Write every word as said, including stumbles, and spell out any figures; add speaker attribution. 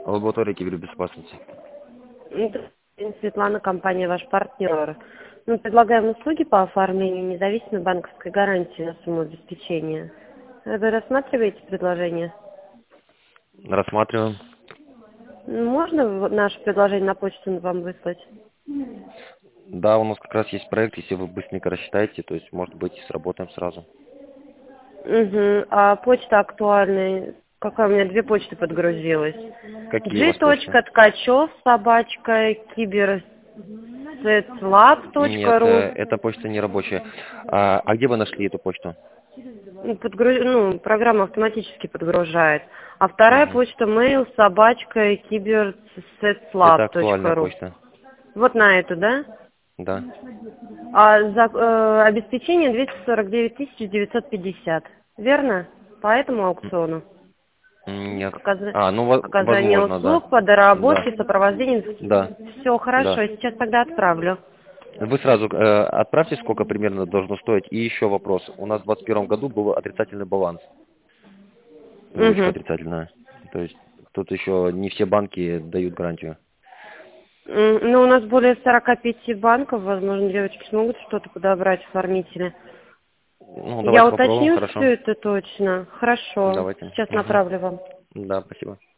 Speaker 1: Лаборатория кибербезопасности.
Speaker 2: Это Светлана, компания «Ваш партнер». Мы предлагаем услуги по оформлению независимой банковской гарантии на сумму обеспечения. Вы рассматриваете предложение?
Speaker 1: Рассматриваем.
Speaker 2: Можно в- наше предложение на почту вам выслать?
Speaker 1: Да, у нас как раз есть проект, если вы быстренько рассчитаете, то есть, может быть, сработаем сразу.
Speaker 2: Угу. А почта актуальная? Какая у меня две почты подгрузилась.
Speaker 1: Какие у
Speaker 2: G.
Speaker 1: вас почты?
Speaker 2: Ткачев, собачка,
Speaker 1: Нет, э,
Speaker 2: киберсетлаб.ру.
Speaker 1: эта почта не рабочая. А, а где вы нашли эту почту?
Speaker 2: Ну, подгруз- ну, программа автоматически подгружает. А вторая
Speaker 1: Мгм.
Speaker 2: почта mail собачка
Speaker 1: Это актуальная
Speaker 2: киберсетлаб.ру.
Speaker 1: почта.
Speaker 2: Вот на эту, да?
Speaker 1: Да.
Speaker 2: А за, э, обеспечение двести сорок девять тысяч девятьсот пятьдесят. Верно? По этому аукциону.
Speaker 1: М, Нет.
Speaker 2: Оказа-
Speaker 1: А, ну, во-
Speaker 2: Оказание
Speaker 1: возможно, да.
Speaker 2: услуг по
Speaker 1: Да.
Speaker 2: доработке, сопровождение.
Speaker 1: Да.
Speaker 2: Все
Speaker 1: Да.
Speaker 2: хорошо, сейчас тогда отправлю.
Speaker 1: Вы сразу э, отправьте, сколько примерно должно стоить. И еще вопрос. У нас в двадцать первом году был отрицательный баланс. Выручка
Speaker 2: Угу.
Speaker 1: отрицательная. То есть тут еще не все банки дают гарантию.
Speaker 2: Ну, у нас более сорока пяти банков, возможно, девочки смогут что-то подобрать, оформители.
Speaker 1: Ну,
Speaker 2: Я
Speaker 1: давайте попробуем,
Speaker 2: уточню
Speaker 1: хорошо.
Speaker 2: все это точно. Хорошо.
Speaker 1: Давайте.
Speaker 2: Сейчас
Speaker 1: Мгм.
Speaker 2: направлю вам.
Speaker 1: Да, спасибо.